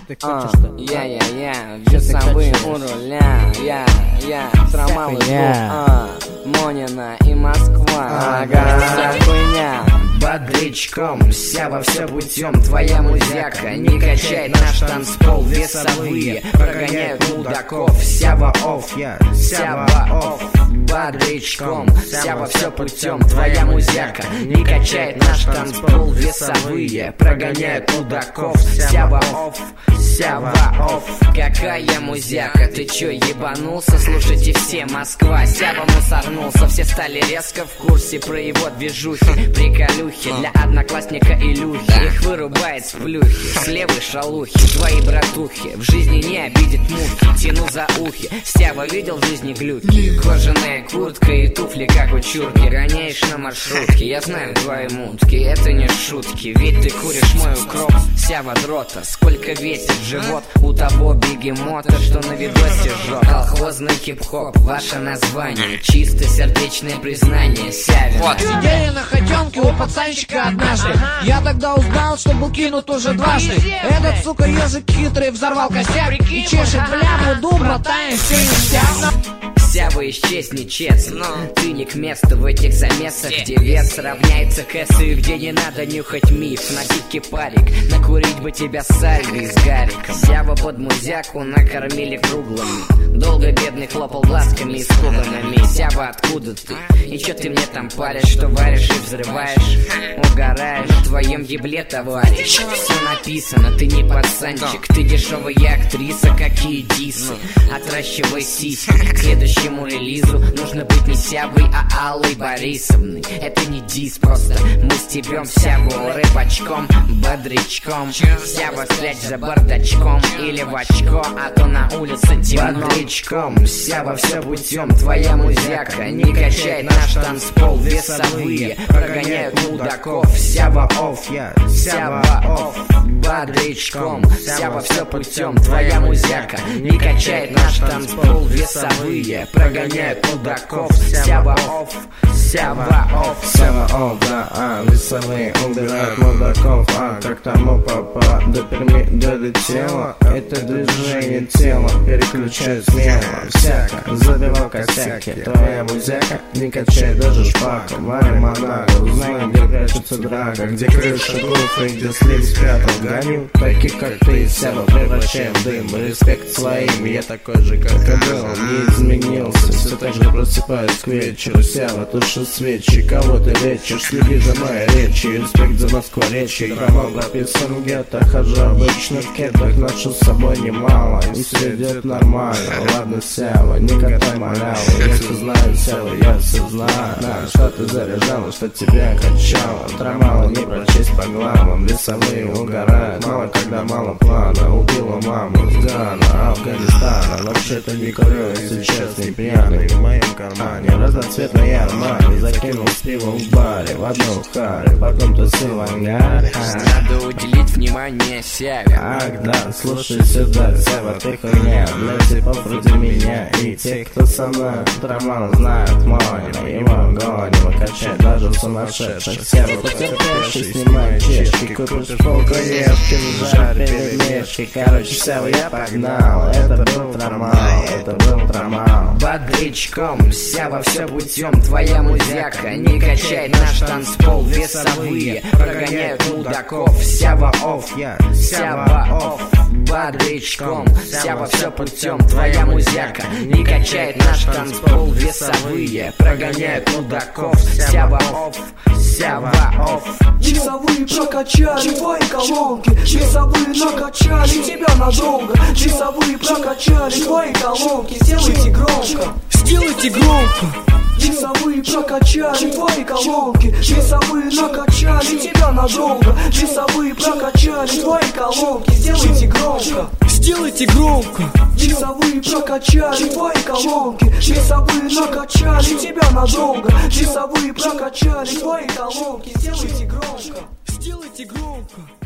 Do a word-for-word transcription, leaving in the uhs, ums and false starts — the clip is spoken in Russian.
Ты хочешь что? Я-я-я, часовые у руля. Я-я, трамалы жгут, а Монина и Москва. Ага, вся хуйня. Бодрячком, вся во все путем, твоя музяка не качает наш танцпол. Весовые прогоняют мудаков, вся во офф, вся во офф. Бодрячком, вся во все путем, твоя музяка не качает наш танцпол. Весовые прогоняют мудаков, вся во офф, вся во офф. Какая музяка, ты чё ебанулся? Слушайте все, Москва, Сява мусорнулся. Все стали резко в курсе про его движухи, приколюхи для одноклассника Илюхи. Их вырубает с плюхи, с левой шалухи. Твои братухи в жизни не обидит мухи, тяну за ухи. Сява видел в жизни глюки, кожаная куртка и туфли как у чурки. Гоняешь на маршрутке, я знаю твои мутки, это не шутки, ведь ты куришь мой укроп. Сява дрота, сколько весит живот у того бегемота, что на видосе жжет. Колхозный хип-хоп, ваше название, чисто сердечное признание Сявина. Вот. Сидели на хотенке у пацанчика однажды. Я тогда узнал, что был кинут уже дважды. Этот, сука, ежик хитрый взорвал косяк и чешет бляпу, дум, мотаем, все ништяк. Сява исчезни честно, ты не к месту в этих замесах, где вес равняется к эссу и где не надо нюхать миф. Носить кипарик, накурить бы тебя с Альгой с Гариком. Сява под музяку накормили круглыми, долго бедный хлопал глазками испуганными. Сява, откуда ты? И чё ты мне там паришь, что варишь и взрываешь? Угораешь в твоем ебле, товарищ. Все написано, ты не пацанчик, ты дешевая актриса, какие дисы. Отращивай сиськи, к следующему релизу нужно быть не Сявой, а Аллой Борисовной. Это не дис, просто мы стебем Сяву рыбачком, бодрячком. Сява, спрячь за бардачком или в очко, а то на улице темно. Бодрячком, вся во все путем, твоя музяка не качает наш танцпол. Весовые прогоняют мудаков, вся во офф, вся во офф. Бодрячком, вся во все путем, твоя музяка не качает наш танцпол. Весовые прогоняют мудаков, вся во офф, вся во офф. Вся во офф, да, а, весовые убирают мудаков, а, как тому папа до Перми долетело. Это движение тела переключает смело. Всяко, забивал косяки, твоя музяка не качает даже шпака. Варим Монако, узнаем, где прячется драка, где крыша глуха и где слив спрятал гоню. Таких как ты, Сява, превращаем в дым. Респект своим, я такой же, как и был, не изменился. Все так же просыпаюсь к вечеру. Сява, туши свечи, кого ты лечишь, следи за моей речью. Респект за Москва речи, граммом прописан в гетто. Хожу обычно в кетах, ношу с собой немало, и все идет нормально. Ладно, Сява, не катай маляву, я все знаю, Сява, я все знаю. На, что ты заряжала, что тебя качало. Трамала не прочесть по главам, весовые угорают. Мало когда мало плана, убила маму с Гана, Афганистана. Вообще-то не курю, если честно, не пьяный в моем кармане. Разноцветный армани, закинул с пивом в баре, в одну харе, потом тусил в ангаре. Надо уделить внимание Сяве. Ах да, слушай сюда, Сява, ты хуйня для типов вроде меня и те, кто со мной. Трамал знают Монина, его гоним, качать даже сумасшедших. Сява, потерпевший, снимай чешки, купишь полкоевки, жарь перемешки. Короче, Сява, я погнал, это был Трамал, это был Трамал. Бодрячком, вся во все путем, твоя музяка не качает наш танцпол. Весовые прогоняют мудаков, вся во офф, вся во офф. Бодрячком, вся во все путем, твоя музяка не качает наш танцпол. Весовые прогоняют мудаков, вся во офф, вся во офф. Часовые прокачали твои колонки, часовые накачали тебя надолго. Часовые прокачали твои колонки, сделайте громко, сделайте громко. Часовые прокачали твои колонки, часовые накачали тебя надолго. Часовые прокачали твои колонки, сделайте громко, сделайте громко. Часовые прокачали твои колонки, часовые накачали тебя надолго. Часовые прокачали твои колонки, сделайте громко, сделайте громко.